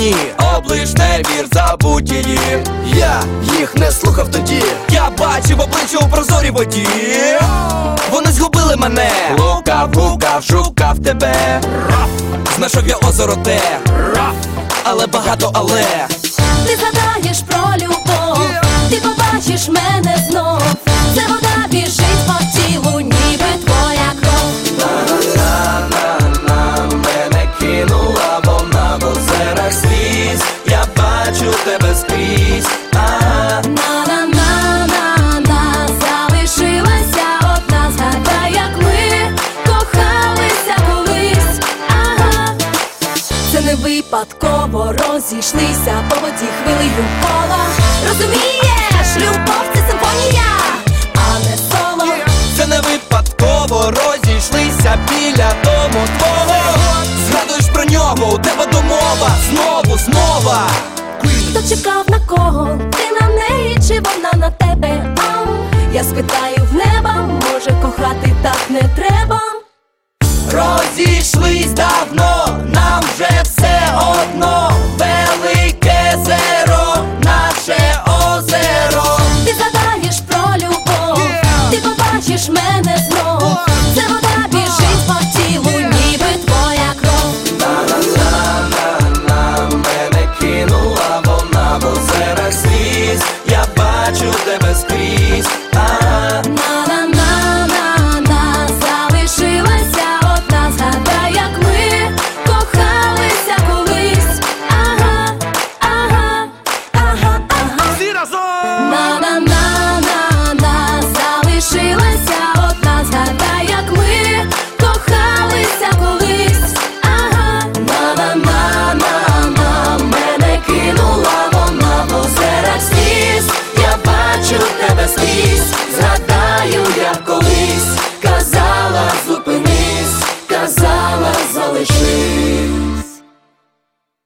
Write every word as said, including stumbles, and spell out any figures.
мені, облиш не вір, забудь її. Я їх не слухав тоді, я бачив обличчя у прозорій воді. Вони згубили мене, лукав, гукав, шукав тебе. Знайшов я озеро те, але багато але. Ти згадаєш про любов, ти побачиш мене знов. Це вода біжить по тілу, ніби твоя кров. На-на-на-на, мене кинула вона в озерах сліз. Я бачу тебе скрізь. На-на-на-на-на, залишилася одна. Згадай, як ми кохалися колись. Ага. Це не випадково розійшлися по воді хвилею кола. Розумієш, любов – це симфонія, а не соло. Це не випадково розійшлися біля дому твого. Згадуєш про нього, у тебе домова, знову, знову. Хто чекав на кого? Ти на неї чи вона на тебе? Ам, я спитаю в неба, може кохати так не треба. Розійшлись давно, нам вже все одно. Велике зеро, наше озеро. Ти згадаєш про любов, ти побачиш мене знов. Це вода біжить по тілу, ніби твоя кров. На-на-на-на-на, мене кинула вона в озерах сліз. Я бачу тебе скрізь. На-на-на-на-на, залишилася одна. Згадай, як ми кохалися колись. Ага, ага, ага, ага. Всі разом! На-на-на-на-на, залишилася одна. Згадай, як ми кохалися колись. Ага. На-на-на-на-на, мене кинула вона в озерах сліз. Я бачу тебе скрізь. Згадаю, як колись казала, зупинись, казала, залишись.